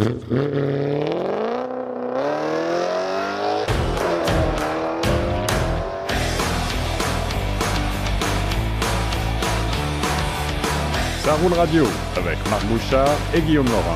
Ça roule radio avec Marc Bouchard et Guillaume Laurent.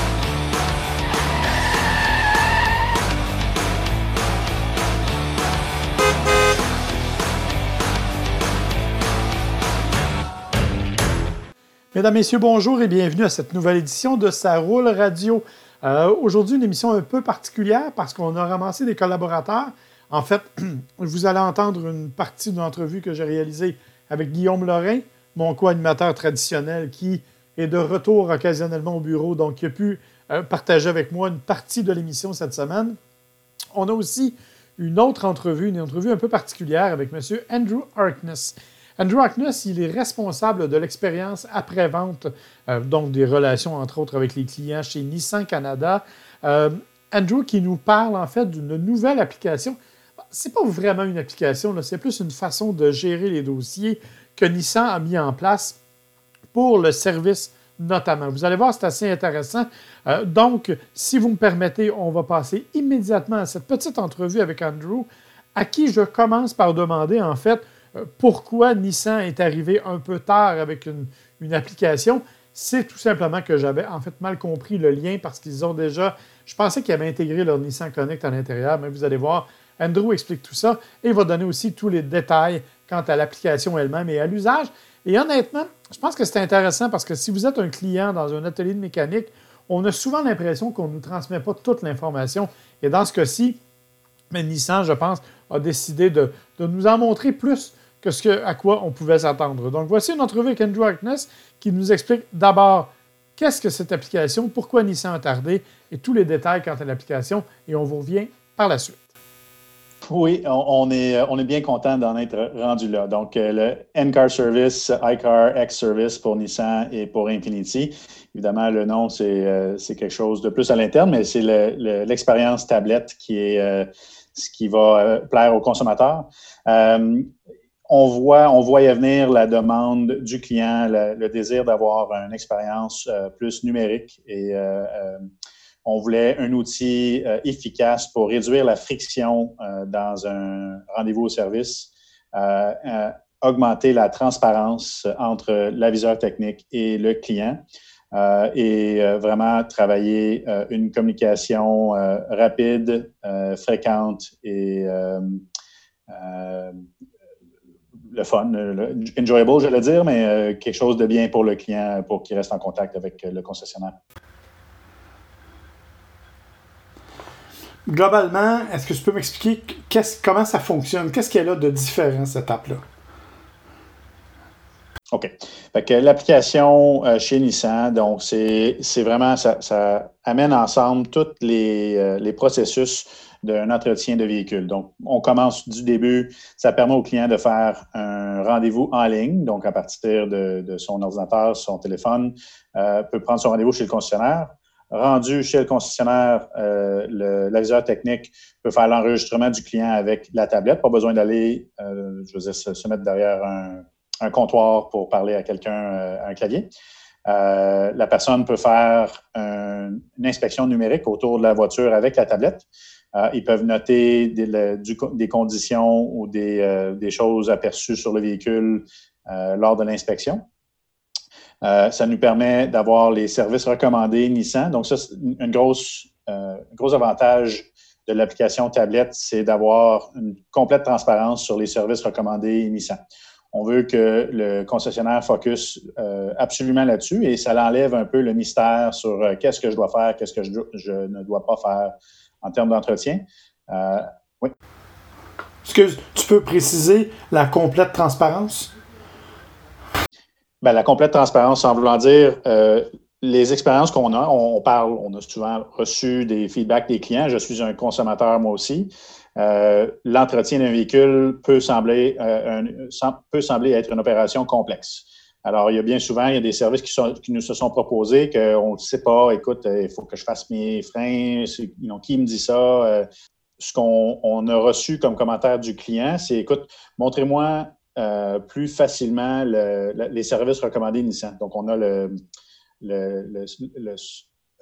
Mesdames, Messieurs, bonjour et bienvenue à cette nouvelle édition de Ça roule radio. Aujourd'hui, une émission un peu particulière parce qu'on a ramassé des collaborateurs. En fait, vous allez entendre une partie d'une entrevue que j'ai réalisée avec Guillaume Laurent, mon co-animateur traditionnel qui est de retour occasionnellement au bureau, donc qui a pu partager avec moi une partie de l'émission cette semaine. On a aussi une autre entrevue, une entrevue un peu particulière avec M. Andrew Harkness. Andrew Harkness, il est responsable de l'expérience après-vente, donc des relations, entre autres, avec les clients chez Nissan Canada. Andrew qui nous parle, en fait, d'une nouvelle application. Ce n'est pas vraiment une application, là, c'est plus une façon de gérer les dossiers que Nissan a mis en place pour le service notamment. Vous allez voir, c'est assez intéressant. Donc, si vous me permettez, on va passer immédiatement à cette petite entrevue avec Andrew, à qui je commence par demander, en fait, pourquoi Nissan est arrivé un peu tard avec une application. C'est tout simplement que j'avais en fait mal compris le lien parce qu'ils ont déjà... Je pensais qu'ils avaient intégré leur Nissan Connect à l'intérieur, mais vous allez voir, Andrew explique tout ça et il va donner aussi tous les détails quant à l'application elle-même et à l'usage. Et honnêtement, je pense que c'est intéressant parce que si vous êtes un client dans un atelier de mécanique, on a souvent l'impression qu'on ne nous transmet pas toute l'information. Et dans ce cas-ci, Nissan, je pense, a décidé de nous en montrer plus que à quoi on pouvait s'attendre. Donc, voici une entrevue avec Andrew Harkness qui nous explique d'abord qu'est-ce que cette application, pourquoi Nissan a tardé et tous les détails quant à l'application. Et on vous revient par la suite. Oui, on est bien content d'en être rendu là. Donc, le N-Car Service, iCar X Service pour Nissan et pour Infiniti. Évidemment, le nom, c'est quelque chose de plus à l'interne, mais c'est l'expérience tablette qui est ce qui va plaire aux consommateurs. On voyait venir la demande du client, le désir d'avoir une expérience plus numérique et on voulait un outil efficace pour réduire la friction dans un rendez-vous au service, augmenter la transparence entre l'aviseur technique et le client et vraiment travailler une communication rapide, fréquente et le fun, enjoyable, je vais dire, mais quelque chose de bien pour le client pour qu'il reste en contact avec le concessionnaire. Globalement, est-ce que tu peux m'expliquer comment ça fonctionne? Qu'est-ce qu'il y a là de différent, cette app-là? OK. Fait que l'application chez Nissan, donc c'est vraiment, ça amène ensemble tous les processus d'un entretien de véhicule. Donc, on commence du début. Ça permet au client de faire un rendez-vous en ligne, donc à partir de son ordinateur, son téléphone, peut prendre son rendez-vous chez le concessionnaire. Rendu chez le concessionnaire, l'aviseur technique peut faire l'enregistrement du client avec la tablette. Pas besoin d'aller, se mettre derrière un comptoir pour parler à quelqu'un à un clavier. La personne peut faire une inspection numérique autour de la voiture avec la tablette. Ils peuvent noter des conditions ou des choses aperçues sur le véhicule lors de l'inspection. Ça nous permet d'avoir les services recommandés Nissan. Donc, ça, c'est un gros avantage de l'application tablette, c'est d'avoir une complète transparence sur les services recommandés Nissan. On veut que le concessionnaire focus absolument là-dessus et ça l'enlève un peu le mystère sur qu'est-ce que je dois faire, qu'est-ce que je ne dois pas faire en termes d'entretien. Oui. Est-ce que tu peux préciser la complète transparence? Bien, la complète transparence, en voulant dire, les expériences qu'on a, on a souvent reçu des feedbacks des clients. Je suis un consommateur, moi aussi. L'entretien d'un véhicule peut sembler être une opération complexe. Alors, il y a bien souvent, il y a des services qui nous se sont proposés qu'on ne sait pas, écoute, il faut que je fasse mes freins, qui me dit ça? Ce qu'on a reçu comme commentaire du client, c'est, écoute, montrez-moi plus facilement les services recommandés Nissan. Donc, on a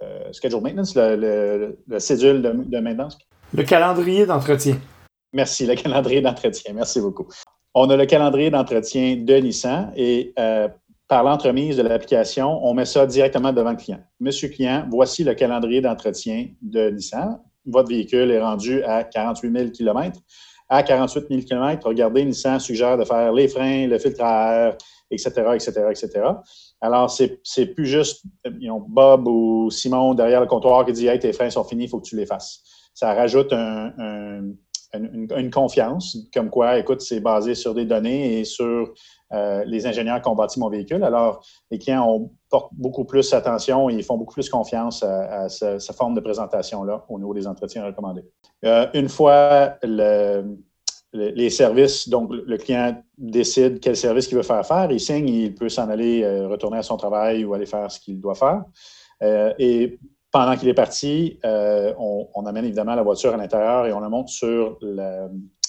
schedule maintenance, le cédule de maintenance. Le calendrier d'entretien. Merci, le calendrier d'entretien. Merci beaucoup. On a le calendrier d'entretien de Nissan et par l'entremise de l'application, on met ça directement devant le client. Monsieur client, voici le calendrier d'entretien de Nissan. Votre véhicule est rendu à 48 000 km. À 48 000 km, regardez, Nissan suggère de faire les freins, le filtre à air, etc., etc., etc. Alors, c'est plus juste Bob ou Simon derrière le comptoir qui dit « Hey, tes freins sont finis, il faut que tu les fasses ». Ça rajoute une confiance, comme quoi, écoute, c'est basé sur des données et sur les ingénieurs qui ont bâti mon véhicule. Alors, les clients portent beaucoup plus attention et ils font beaucoup plus confiance à cette forme de présentation-là au niveau des entretiens recommandés. Une fois les services, donc le client décide quel service il veut faire, il signe, il peut s'en aller retourner à son travail ou aller faire ce qu'il doit faire. Et pendant qu'il est parti, on amène évidemment la voiture à l'intérieur et on la monte sur le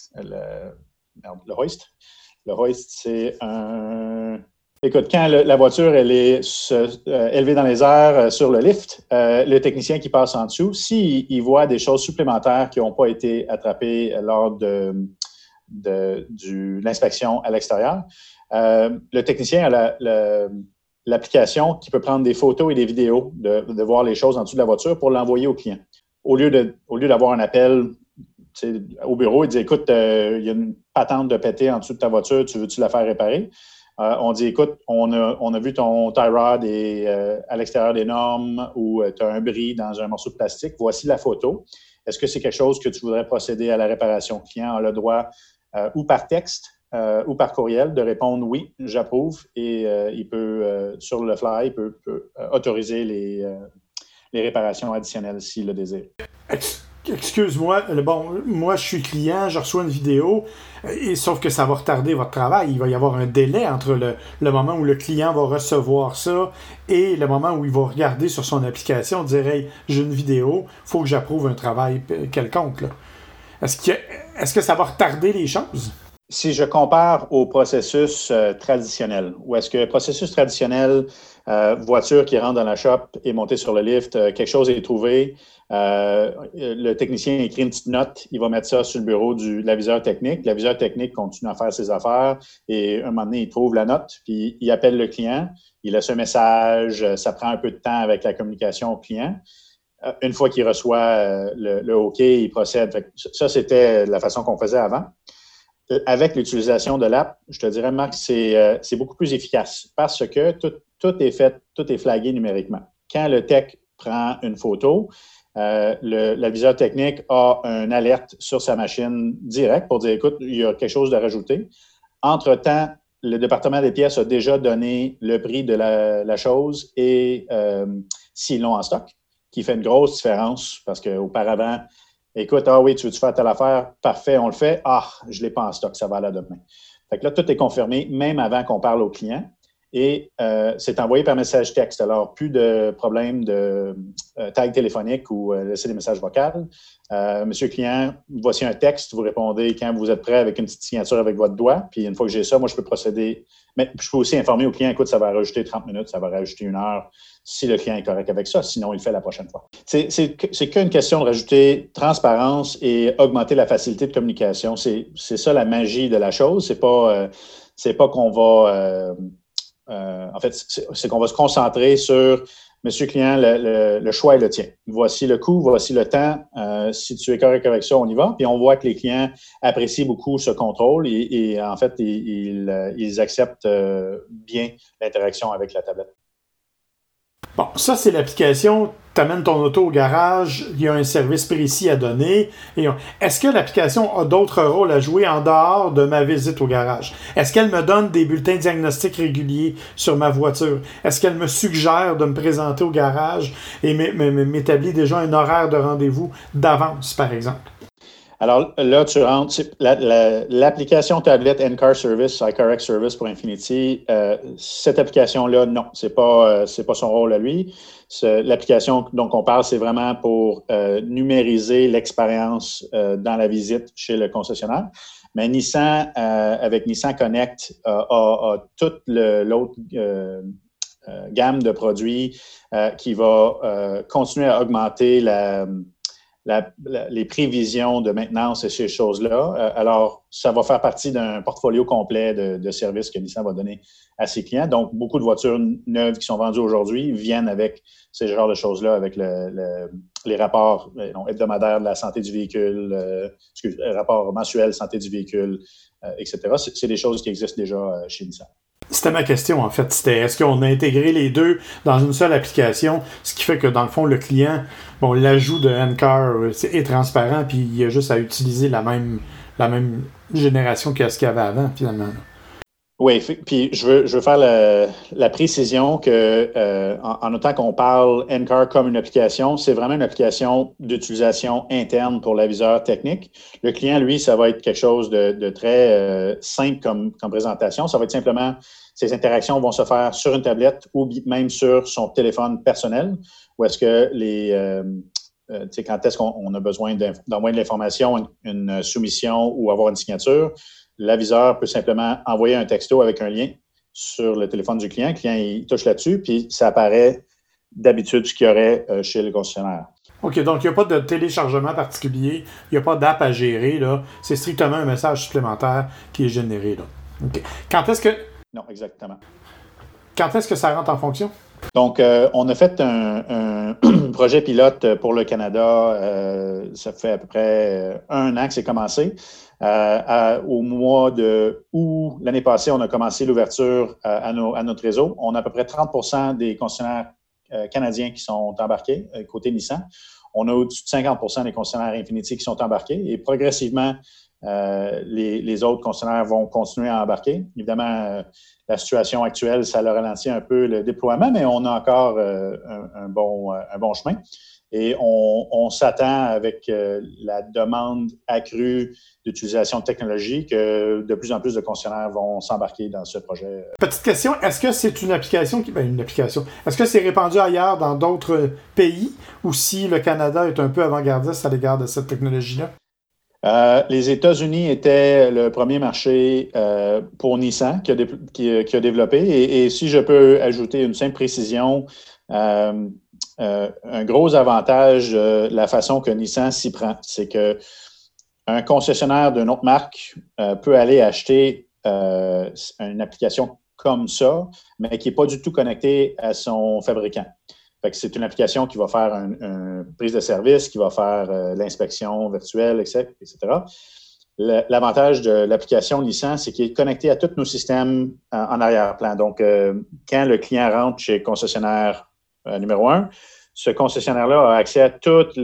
hoist. Le hoist, c'est un... Écoute, quand la voiture elle est élevée dans les airs sur le lift, le technicien qui passe en dessous, s'il voit des choses supplémentaires qui n'ont pas été attrapées lors de l'inspection à l'extérieur, le technicien a l'application qui peut prendre des photos et des vidéos de voir les choses en dessous de la voiture pour l'envoyer au client. Au lieu d'avoir un appel au bureau et dire « Écoute, il y a une patente de péter en dessous de ta voiture, tu veux-tu la faire réparer? » On dit « Écoute, on a vu ton tie rod est à l'extérieur des normes ou tu as un bris dans un morceau de plastique. Voici la photo. Est-ce que c'est quelque chose que tu voudrais procéder à la réparation? » Le client a le droit ou par texte ou par courriel de répondre « Oui, j'approuve » et il peut, sur le fly, il peut autoriser les réparations additionnelles s'il le désire. Excuse-moi, moi je suis client, je reçois une vidéo, sauf que ça va retarder votre travail. Il va y avoir un délai entre le moment où le client va recevoir ça et le moment où il va regarder sur son application, dire « Hey, j'ai une vidéo, il faut que j'approuve un travail quelconque. » Est-ce que ça va retarder les choses? Si je compare au processus traditionnel, ou est-ce que le processus traditionnel, voiture qui rentre dans la shop et montée sur le lift, quelque chose est trouvé, le technicien écrit une petite note, il va mettre ça sur le bureau de l'aviseur technique. L'aviseur technique continue à faire ses affaires et un moment donné, il trouve la note, puis il appelle le client, il laisse un message, ça prend un peu de temps avec la communication au client. Une fois qu'il reçoit le OK, il procède. Ça, c'était la façon qu'on faisait avant. Avec l'utilisation de l'app, je te dirais, Marc, c'est beaucoup plus efficace parce que tout est fait, tout est flagué numériquement. Quand le tech prend une photo, l'aviseur technique a une alerte sur sa machine directe pour dire, écoute, il y a quelque chose de rajouter. Entre-temps, le département des pièces a déjà donné le prix de la chose et s'ils l'ont en stock, qui fait une grosse différence parce qu'auparavant, écoute, ah oui, tu veux-tu faire telle affaire? Parfait, on le fait. Ah, je ne l'ai pas en stock, ça va là demain. Fait que là, tout est confirmé, même avant qu'on parle au client. Et c'est envoyé par message texte. Alors, plus de problème de tag téléphonique ou laisser des messages vocaux. Monsieur client, voici un texte. Vous répondez quand vous êtes prêt avec une petite signature avec votre doigt. Puis une fois que j'ai ça, moi, je peux procéder. Mais je peux aussi informer au client, écoute, ça va rajouter 30 minutes, ça va rajouter 1 heure si le client est correct avec ça. Sinon, il le fait la prochaine fois. C'est qu'une question de rajouter transparence et augmenter la facilité de communication. C'est ça la magie de la chose. C'est pas qu'on va... en fait, c'est qu'on va se concentrer sur monsieur client, le choix est le tien. Voici le coût, voici le temps. Si tu es correct avec ça, on y va. Puis on voit que les clients apprécient beaucoup ce contrôle et en fait, ils acceptent bien l'interaction avec la tablette. Bon, ça, c'est l'application. Tu amènes ton auto au garage, il y a un service précis à donner. Est-ce que l'application a d'autres rôles à jouer en dehors de ma visite au garage? Est-ce qu'elle me donne des bulletins diagnostiques réguliers sur ma voiture? Est-ce qu'elle me suggère de me présenter au garage et m'établit déjà un horaire de rendez-vous d'avance, par exemple? Alors là, tu rentres, l'application tablette NCAR Service, iCarX Service pour Infiniti, cette application-là, non, c'est pas son rôle à lui. L'application dont on parle, c'est vraiment pour numériser l'expérience dans la visite chez le concessionnaire. Mais Nissan, avec Nissan Connect, a toute l'autre gamme de produits qui va continuer à augmenter les prévisions de maintenance et ces choses-là. Alors, ça va faire partie d'un portfolio complet de services que Nissan va donner à ses clients. Donc, beaucoup de voitures neuves qui sont vendues aujourd'hui viennent avec ces genres de choses-là, avec les rapports hebdomadaires de la santé du véhicule, rapports mensuels santé du véhicule, etc. C'est des choses qui existent déjà chez Nissan. C'était ma question, en fait. C'était est-ce qu'on a intégré les deux dans une seule application, ce qui fait que, dans le fond, le client, l'ajout de N-Car est transparent, puis il a juste à utiliser la même génération que ce qu'il y avait avant, finalement. Oui, puis je veux faire la précision que, en autant qu'on parle N-Car comme une application, c'est vraiment une application d'utilisation interne pour l'aviseur technique. Le client, lui, ça va être quelque chose de très simple comme présentation. Ça va être simplement, ces interactions vont se faire sur une tablette ou même sur son téléphone personnel, où est-ce que quand est-ce qu'on a besoin d'envoyer de l'information, une soumission ou avoir une signature, l'aviseur peut simplement envoyer un texto avec un lien sur le téléphone du client. Le client, il touche là-dessus, puis ça apparaît d'habitude ce qu'il y aurait chez le concessionnaire. OK, donc il n'y a pas de téléchargement particulier, il n'y a pas d'app à gérer, là. C'est strictement un message supplémentaire qui est généré, là. OK. Non, exactement. Quand est-ce que ça rentre en fonction? Donc, on a fait un projet pilote pour le Canada. Ça fait à peu près 1 an que c'est commencé. Au mois de août l'année passée, on a commencé l'ouverture à notre réseau. On a à peu près 30% des concessionnaires canadiens qui sont embarqués côté Nissan. On a au-dessus de 50% des concessionnaires Infiniti qui sont embarqués. Et progressivement, les autres concessionnaires vont continuer à embarquer. Évidemment, la situation actuelle, ça a ralenti un peu le déploiement, mais on a encore un bon chemin. Et on s'attend avec la demande accrue d'utilisation de technologie que de plus en plus de concessionnaires vont s'embarquer dans ce projet. Petite question, est-ce que c'est une application est-ce que c'est répandu ailleurs dans d'autres pays ou si le Canada est un peu avant-gardiste à l'égard de cette technologie-là? Les États-Unis étaient le premier marché pour Nissan qui a développé. Et si je peux ajouter une simple précision, un gros avantage de la façon que Nissan s'y prend, c'est que un concessionnaire d'une autre marque peut aller acheter une application comme ça, mais qui n'est pas du tout connectée à son fabricant. Fait que c'est une application qui va faire une prise de service, qui va faire l'inspection virtuelle, etc. L'avantage de l'application Nissan, c'est qu'il est connecté à tous nos systèmes en arrière-plan. Donc, quand le client rentre chez le concessionnaire numéro 1, ce concessionnaire-là a accès à tous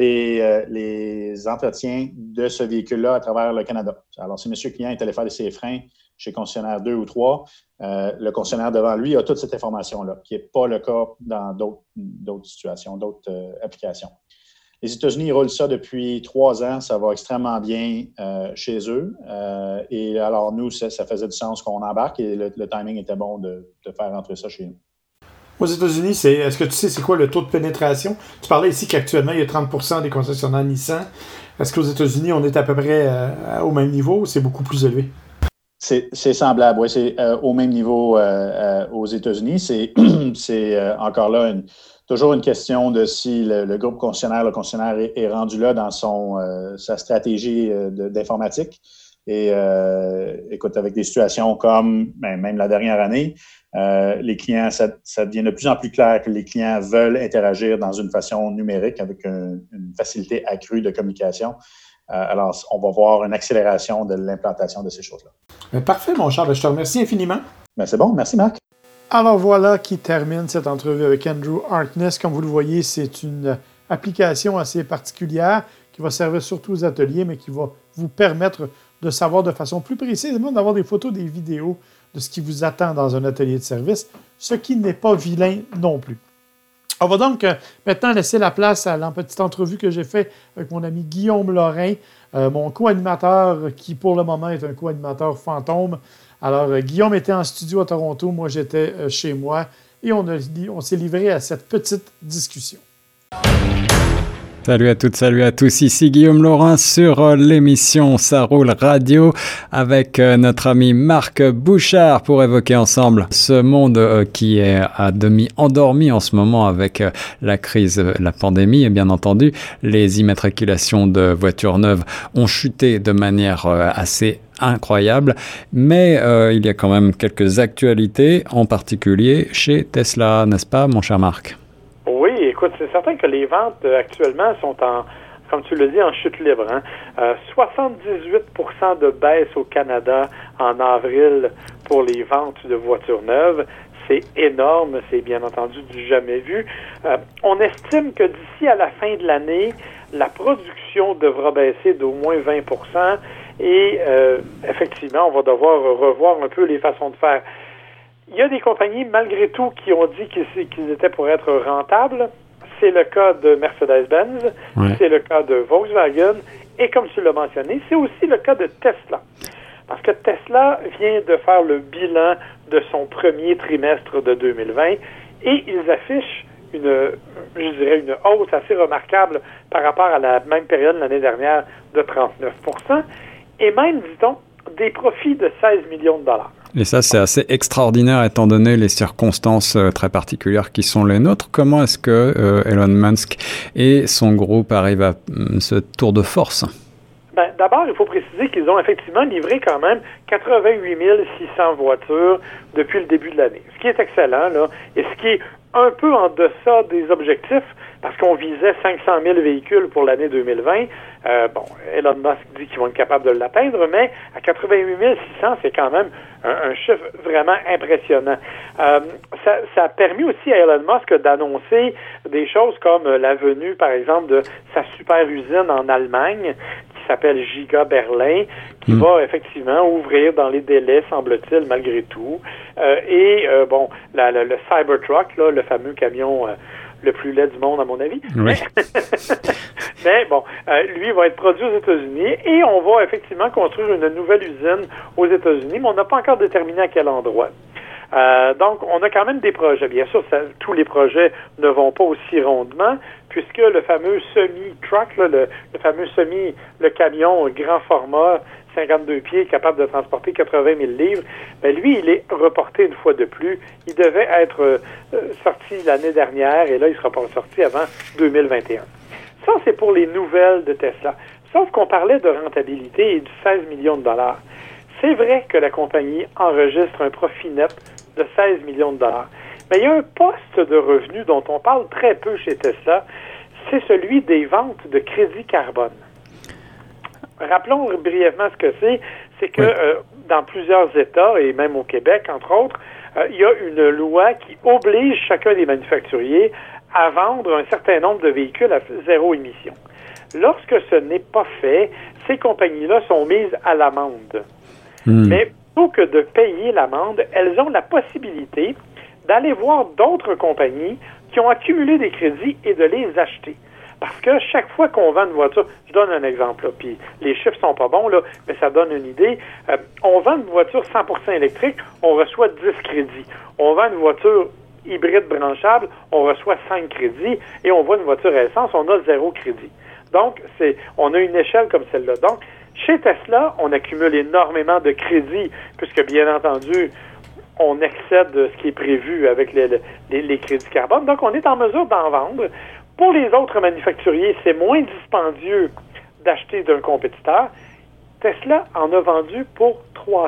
les entretiens de ce véhicule-là à travers le Canada. Alors, si M. Client est allé faire ses freins chez concessionnaire 2 ou 3, le concessionnaire devant lui a toute cette information-là, qui n'est pas le cas dans d'autres situations, d'autres applications. Les États-Unis, ils roulent ça depuis 3 ans. Ça va extrêmement bien chez eux. Et alors, nous, ça faisait du sens qu'on embarque et le timing était bon de faire rentrer ça chez nous. Aux États-Unis, est-ce que tu sais c'est quoi le taux de pénétration? Tu parlais ici qu'actuellement, il y a 30% des concessionnaires Nissan. Est-ce qu'aux États-Unis, on est à peu près au même niveau ou c'est beaucoup plus élevé? C'est semblable, oui. C'est au même niveau aux États-Unis. C'est encore là toujours une question de si le groupe concessionnaire, le concessionnaire est rendu là dans sa stratégie d'informatique. Et écoute, avec des situations comme même la dernière année, les clients, ça devient de plus en plus clair que les clients veulent interagir dans une façon numérique avec une facilité accrue de communication. Alors, on va voir une accélération de l'implantation de ces choses-là. Parfait, mon Charles. Je te remercie infiniment. C'est bon. Merci, Marc. Alors voilà qui termine cette entrevue avec Andrew Harkness. Comme vous le voyez, c'est une application assez particulière qui va servir surtout aux ateliers, mais qui va vous permettre de savoir de façon plus précise, même d'avoir des photos, des vidéos de ce qui vous attend dans un atelier de service, ce qui n'est pas vilain non plus. On va donc maintenant laisser la place à la petite entrevue que j'ai faite avec mon ami Guillaume Lorrain, mon co-animateur qui pour le moment est un co-animateur fantôme. Alors Guillaume était en studio à Toronto, moi j'étais chez moi et on s'est livré à cette petite discussion. Salut à toutes, salut à tous. Ici Guillaume Laurin sur l'émission Ça roule radio avec notre ami Marc Bouchard pour évoquer ensemble ce monde qui est à demi endormi en ce moment avec la crise, la pandémie et bien entendu les immatriculations de voitures neuves ont chuté de manière assez incroyable, mais il y a quand même quelques actualités, en particulier chez Tesla, n'est-ce pas mon cher Marc? Oui, écoute, c'est certain que les ventes actuellement sont comme tu le dis, en chute libre. 78% de baisse au Canada en avril pour les ventes de voitures neuves. C'est énorme, c'est bien entendu du jamais vu. On estime que d'ici à la fin de l'année, la production devra baisser d'au moins 20% et effectivement, on va devoir revoir un peu les façons de faire. Il y a des compagnies, malgré tout, qui ont dit qu'ils étaient pour être rentables. C'est le cas de Mercedes-Benz, c'est le cas de Volkswagen, et comme tu l'as mentionné, c'est aussi le cas de Tesla. Parce que Tesla vient de faire le bilan de son premier trimestre de 2020, et ils affichent une hausse assez remarquable par rapport à la même période l'année dernière de 39%, et même, dit-on, des profits de 16 millions de dollars. Et ça, c'est assez extraordinaire étant donné les circonstances très particulières qui sont les nôtres. Comment est-ce que Elon Musk et son groupe arrivent à ce tour de force? D'abord, il faut préciser qu'ils ont effectivement livré quand même 88 600 voitures depuis le début de l'année. Ce qui est excellent, là, et ce qui est un peu en deçà des objectifs, parce qu'on visait 500 000 véhicules pour l'année 2020. Elon Musk dit qu'ils vont être capables de l'atteindre, mais à 88 600, c'est quand même un chiffre vraiment impressionnant. Ça a permis aussi à Elon Musk d'annoncer des choses comme la venue, par exemple, de sa super usine en Allemagne, qui s'appelle Giga Berlin, qui va effectivement ouvrir dans les délais, semble-t-il, malgré tout. Le Cybertruck, là, le fameux camion le plus laid du monde, à mon avis. Oui. Mais bon, lui va être produit aux États-Unis et on va effectivement construire une nouvelle usine aux États-Unis, mais on n'a pas encore déterminé à quel endroit. Donc, on a quand même des projets. Bien sûr, tous les projets ne vont pas aussi rondement, puisque le fameux semi-truck, là, le fameux le camion grand format, 52 pieds, capable de transporter 80 000 livres, lui, il est reporté une fois de plus. Il devait être sorti l'année dernière, et là, il ne sera pas sorti avant 2021. Ça, c'est pour les nouvelles de Tesla. Sauf qu'on parlait de rentabilité et du 16 millions de dollars. C'est vrai que la compagnie enregistre un profit net de 16 millions de dollars. Mais il y a un poste de revenus dont on parle très peu chez Tesla, c'est celui des ventes de crédit carbone. Rappelons brièvement ce que c'est. C'est que dans plusieurs États, et même au Québec, entre autres, il y a une loi qui oblige chacun des manufacturiers à vendre un certain nombre de véhicules à zéro émission. Lorsque ce n'est pas fait, ces compagnies-là sont mises à l'amende. Mais plutôt que de payer l'amende, elles ont la possibilité d'aller voir d'autres compagnies qui ont accumulé des crédits et de les acheter. Parce que chaque fois qu'on vend une voiture, je donne un exemple, là, puis les chiffres sont pas bons, là, mais ça donne une idée. On vend une voiture 100% électrique, on reçoit 10 crédits. On vend une voiture hybride branchable, on reçoit 5 crédits, et on vend une voiture à essence, on a 0 crédit. Donc, on a une échelle comme celle-là. Donc, chez Tesla, on accumule énormément de crédits, puisque bien entendu, on excède ce qui est prévu avec les crédits carbone. Donc, on est en mesure d'en vendre. Pour les autres manufacturiers, c'est moins dispendieux d'acheter d'un compétiteur. Tesla en a vendu pour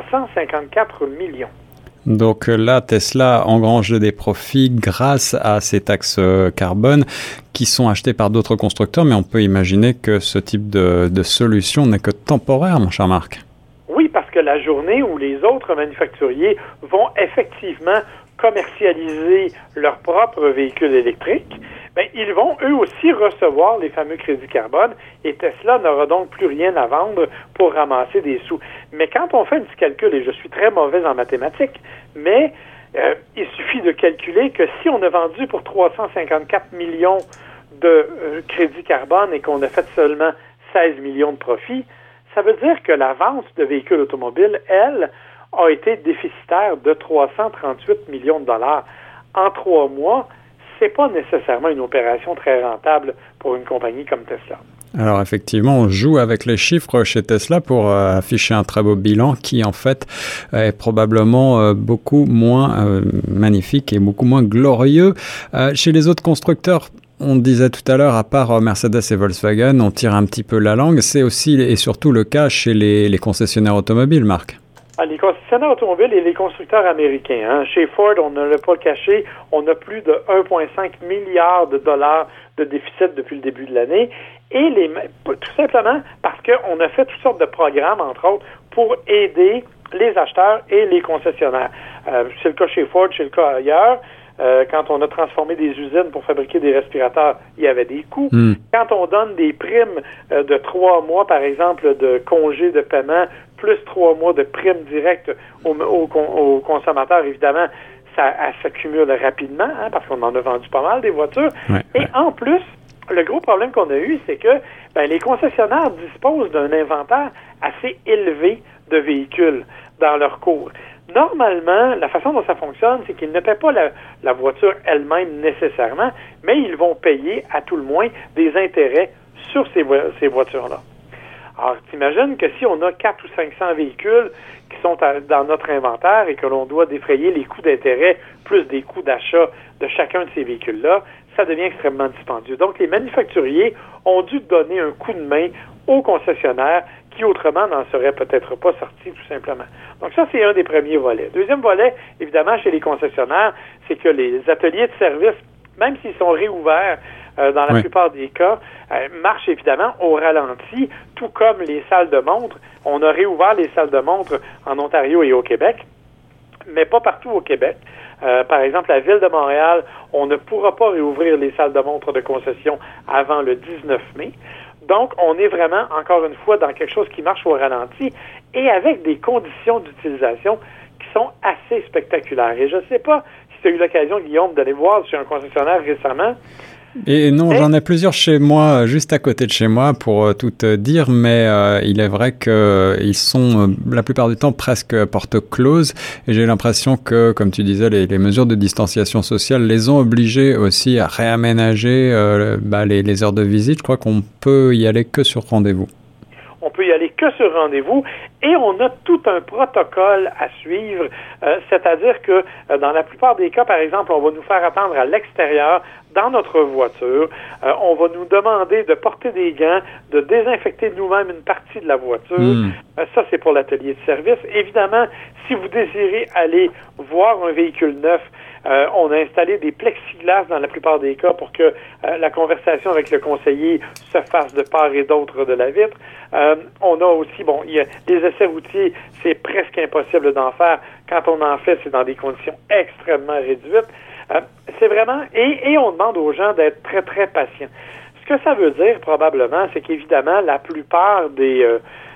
354 millions. Donc là, Tesla engrange des profits grâce à ces taxes carbone qui sont achetées par d'autres constructeurs, mais on peut imaginer que ce type de solution n'est que temporaire, mon cher Marc. Oui, parce que la journée où les autres manufacturiers vont effectivement commercialiser leurs propres véhicules électriques, ils vont eux aussi recevoir les fameux crédits carbone et Tesla n'aura donc plus rien à vendre pour ramasser des sous. Mais quand on fait un petit calcul, et je suis très mauvais en mathématiques, mais il suffit de calculer que si on a vendu pour 354 millions de crédits carbone et qu'on a fait seulement 16 millions de profits, ça veut dire que la vente de véhicules automobiles, elle, a été déficitaire de 338 millions de dollars. En 3 mois, c'est pas nécessairement une opération très rentable pour une compagnie comme Tesla. Alors effectivement, on joue avec les chiffres chez Tesla pour afficher un très beau bilan qui en fait est probablement beaucoup moins magnifique et beaucoup moins glorieux. Chez les autres constructeurs, on disait tout à l'heure, à part Mercedes et Volkswagen, on tire un petit peu la langue. C'est aussi et surtout le cas chez les concessionnaires automobiles, Marc. Les concessionnaires automobiles et les constructeurs américains. Hein. Chez Ford, on ne l'a pas caché, on a plus de 1,5 milliard de dollars de déficit depuis le début de l'année. Et tout simplement parce qu'on a fait toutes sortes de programmes, entre autres, pour aider les acheteurs et les concessionnaires. C'est le cas chez Ford, c'est le cas ailleurs. Quand on a transformé des usines pour fabriquer des respirateurs, il y avait des coûts. Quand on donne des primes de 3 mois, par exemple, de congés de paiement, plus 3 mois de primes directes aux consommateurs, évidemment, ça s'accumule rapidement, hein, parce qu'on en a vendu pas mal des voitures. En plus, le gros problème qu'on a eu, c'est que les concessionnaires disposent d'un inventaire assez élevé de véhicules dans leur cours. Normalement, la façon dont ça fonctionne, c'est qu'ils ne paient pas la voiture elle-même nécessairement, mais ils vont payer à tout le moins des intérêts sur ces voitures-là. Alors, t'imagines que si on a 400 ou 500 véhicules qui sont dans notre inventaire et que l'on doit défrayer les coûts d'intérêt plus des coûts d'achat de chacun de ces véhicules-là, ça devient extrêmement dispendieux. Donc, les manufacturiers ont dû donner un coup de main aux concessionnaires qui autrement n'en seraient peut-être pas sortis tout simplement. Donc ça, c'est un des premiers volets. Deuxième volet, évidemment, chez les concessionnaires, c'est que les ateliers de service, même s'ils sont réouverts dans la plupart des cas, marchent évidemment au ralenti, tout comme les salles de montre. On a réouvert les salles de montre en Ontario et au Québec, mais pas partout au Québec. Par exemple, la Ville de Montréal, on ne pourra pas réouvrir les salles de montre de concession avant le 19 mai. Donc, on est vraiment, encore une fois, dans quelque chose qui marche au ralenti et avec des conditions d'utilisation qui sont assez spectaculaires. Et je ne sais pas si tu as eu l'occasion, Guillaume, d'aller voir chez un concessionnaire récemment. Et non, j'en ai plusieurs chez moi, juste à côté de chez moi, pour tout te dire, mais il est vrai qu'ils sont la plupart du temps presque porte close, et j'ai l'impression que, comme tu disais, les mesures de distanciation sociale les ont obligés aussi à réaménager les heures de visite. Je crois qu'on peut y aller que sur rendez-vous. On peut y aller que sur rendez-vous et on a tout un protocole à suivre, c'est-à-dire que dans la plupart des cas, par exemple, on va nous faire attendre à l'extérieur dans notre voiture, on va nous demander de porter des gants, de désinfecter nous-mêmes une partie de la voiture. Ça, c'est pour l'atelier de service. Évidemment, si vous désirez aller voir un véhicule neuf, on a installé des plexiglas dans la plupart des cas pour que la conversation avec le conseiller se fasse de part et d'autre de la vitre. On a aussi, il y a des essais routiers, c'est presque impossible d'en faire. Quand on en fait, c'est dans des conditions extrêmement réduites. C'est vraiment, et on demande aux gens d'être très, très patients. Ce que ça veut dire, probablement, c'est qu'évidemment, la plupart des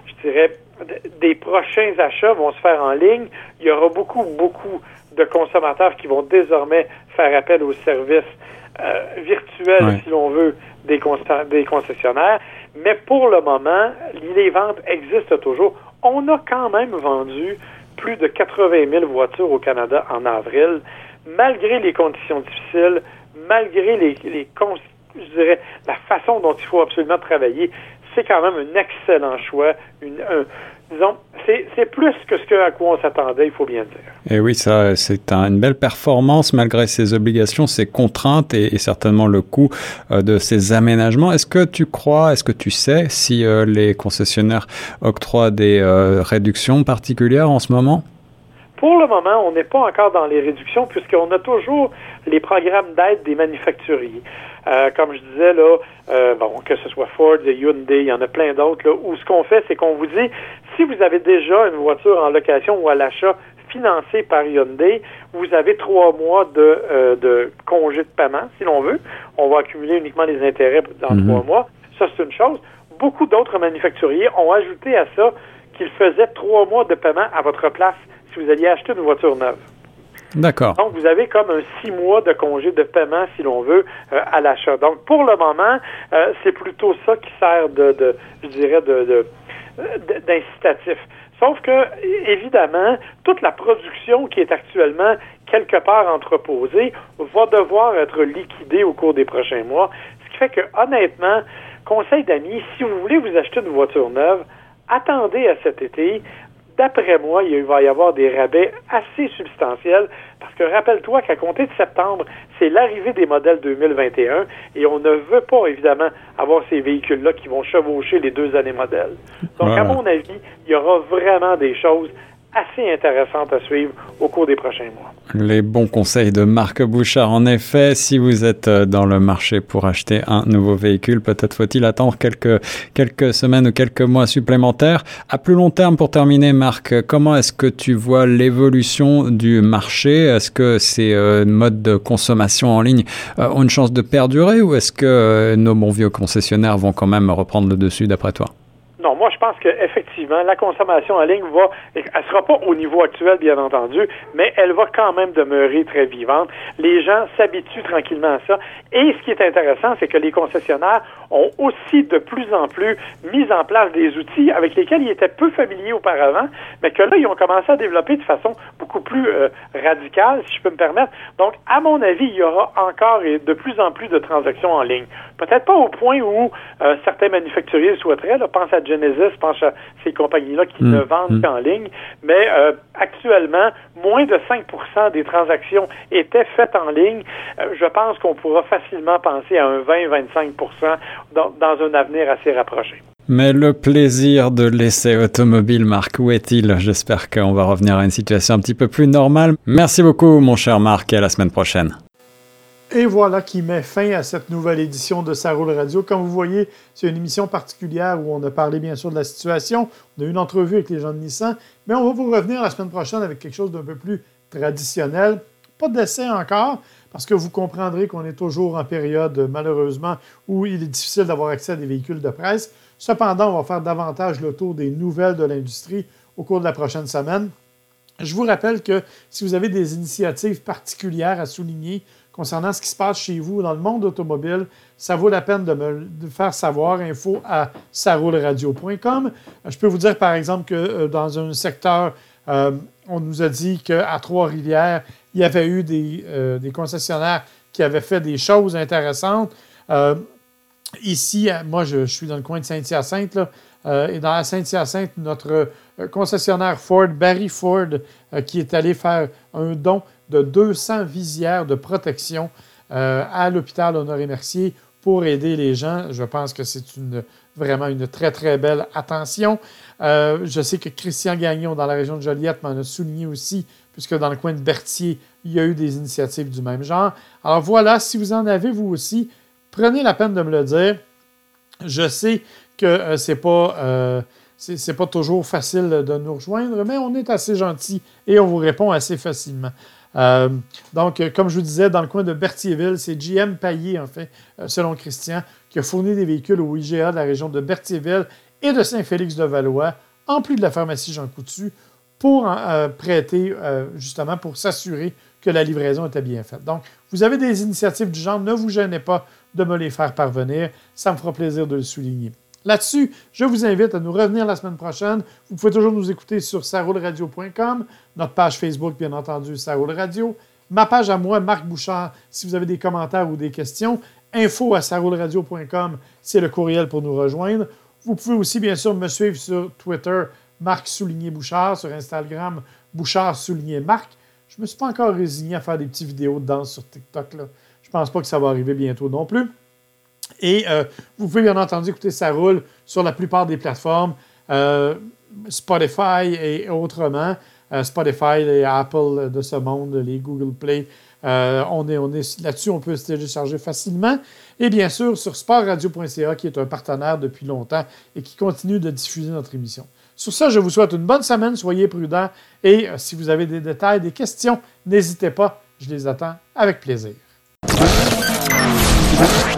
prochains achats vont se faire en ligne. Il y aura beaucoup de consommateurs qui vont désormais faire appel aux services virtuels, si l'on veut, des concessionnaires. Mais pour le moment, les ventes existent toujours. On a quand même vendu plus de 80 000 voitures au Canada en avril, malgré les conditions difficiles, malgré la façon dont il faut absolument travailler. C'est quand même un excellent choix, disons, c'est plus que à quoi on s'attendait, il faut bien dire. Et oui, ça, c'est une belle performance malgré ses obligations, ses contraintes et certainement le coût de ces aménagements. Est-ce que tu sais si les concessionnaires octroient des réductions particulières en ce moment? Pour le moment, on n'est pas encore dans les réductions puisqu'on a toujours les programmes d'aide des manufacturiers. Comme je disais, là, que ce soit Ford, Hyundai, il y en a plein d'autres, là, où ce qu'on fait, c'est qu'on vous dit, si vous avez déjà une voiture en location ou à l'achat financée par Hyundai, vous avez 3 mois de congé de paiement, si l'on veut. On va accumuler uniquement les intérêts dans 3 mois. Ça, c'est une chose. Beaucoup d'autres manufacturiers ont ajouté à ça qu'ils faisaient 3 mois de paiement à votre place si vous alliez acheter une voiture neuve. D'accord. Donc, vous avez comme un 6 mois de congé de paiement, si l'on veut, à l'achat. Donc, pour le moment, c'est plutôt ça qui sert d'incitatif. Sauf que, évidemment, toute la production qui est actuellement quelque part entreposée va devoir être liquidée au cours des prochains mois. Ce qui fait que, honnêtement, conseil d'amis, si vous voulez vous acheter une voiture neuve, attendez à cet été. D'après moi, il va y avoir des rabais assez substantiels parce que rappelle-toi qu'à compter de septembre, c'est l'arrivée des modèles 2021 et on ne veut pas, évidemment, avoir ces véhicules-là qui vont chevaucher les 2 années modèles. Donc, à mon avis, il y aura vraiment des choses assez intéressantes à suivre au cours des prochains mois. Les bons conseils de Marc Bouchard. En effet, si vous êtes dans le marché pour acheter un nouveau véhicule, peut-être faut-il attendre quelques semaines ou quelques mois supplémentaires. À plus long terme, pour terminer, Marc, comment est-ce que tu vois l'évolution du marché? Est-ce que ces modes de consommation en ligne ont une chance de perdurer ou est-ce que nos bons vieux concessionnaires vont quand même reprendre le dessus d'après toi? Non, moi, je pense qu'effectivement, la consommation en ligne elle sera pas au niveau actuel, bien entendu, mais elle va quand même demeurer très vivante. Les gens s'habituent tranquillement à ça. Et ce qui est intéressant, c'est que les concessionnaires ont aussi de plus en plus mis en place des outils avec lesquels ils étaient peu familiers auparavant, mais que là, ils ont commencé à développer de façon beaucoup plus radicale, si je peux me permettre. Donc, à mon avis, il y aura encore et de plus en plus de transactions en ligne. Peut-être pas au point où certains manufacturiers souhaiteraient, là, pense à Genesis, pense à ces compagnies-là qui ne vendent qu'en ligne, mais actuellement, moins de 5% des transactions étaient faites en ligne. Je pense qu'on pourra facilement penser à un 20-25% dans un avenir assez rapproché. Mais le plaisir de l'essai automobile, Marc, où est-il? J'espère qu'on va revenir à une situation un petit peu plus normale. Merci beaucoup, mon cher Marc, et à la semaine prochaine. Et voilà qui met fin à cette nouvelle édition de Ça roule radio. Comme vous voyez, c'est une émission particulière où on a parlé bien sûr de la situation. On a eu une entrevue avec les gens de Nissan, mais on va vous revenir la semaine prochaine avec quelque chose d'un peu plus traditionnel. Pas d'essai encore, parce que vous comprendrez qu'on est toujours en période, malheureusement, où il est difficile d'avoir accès à des véhicules de presse. Cependant, on va faire davantage le tour des nouvelles de l'industrie au cours de la prochaine semaine. Je vous rappelle que si vous avez des initiatives particulières à souligner concernant ce qui se passe chez vous dans le monde automobile, ça vaut la peine de me le faire savoir. Info à sarouleradio.com. Je peux vous dire, par exemple, que dans un secteur, on nous a dit qu'à Trois-Rivières, il y avait eu des concessionnaires qui avaient fait des choses intéressantes. Ici, moi, je suis dans le coin de Saint-Hyacinthe, là, et dans la Saint-Hyacinthe, notre concessionnaire Ford, Barry Ford, qui est allé faire un don de 200 visières de protection à l'hôpital Honoré-Mercier pour aider les gens. Je pense que c'est vraiment une très, très belle attention. Je sais que Christian Gagnon, dans la région de Joliette, m'en a souligné aussi, puisque dans le coin de Berthier, il y a eu des initiatives du même genre. Alors voilà, si vous en avez, vous aussi, prenez la peine de me le dire. Je sais que c'est pas toujours facile de nous rejoindre, mais on est assez gentil et on vous répond assez facilement. Donc, comme je vous disais, dans le coin de Berthierville, c'est JM Payet, en fait, selon Christian, qui a fourni des véhicules au IGA de la région de Berthierville et de Saint-Félix-de-Valois, en plus de la pharmacie Jean Coutu, pour prêter, justement, pour s'assurer que la livraison était bien faite. Donc, vous avez des initiatives du genre, ne vous gênez pas de me les faire parvenir. Ça me fera plaisir de le souligner. Là-dessus, je vous invite à nous revenir la semaine prochaine. Vous pouvez toujours nous écouter sur sarouleradio.com, notre page Facebook, bien entendu, Ça roule radio, ma page à moi, Marc Bouchard, si vous avez des commentaires ou des questions, info à sarouleradio.com, c'est le courriel pour nous rejoindre. Vous pouvez aussi, bien sûr, me suivre sur Twitter, Marc-Bouchard, sur Instagram, Bouchard-Marc. Je ne me suis pas encore résigné à faire des petites vidéos de danse sur TikTok, là. Je ne pense pas que ça va arriver bientôt non plus. Et vous pouvez bien entendu écouter Ça roule sur la plupart des plateformes, Spotify et autrement. Spotify, les Apple de ce monde, les Google Play. On est là-dessus, on peut se télécharger facilement. Et bien sûr, sur sportradio.ca, qui est un partenaire depuis longtemps et qui continue de diffuser notre émission. Sur ça, je vous souhaite une bonne semaine, soyez prudents. Et si vous avez des détails, des questions, n'hésitez pas, je les attends avec plaisir.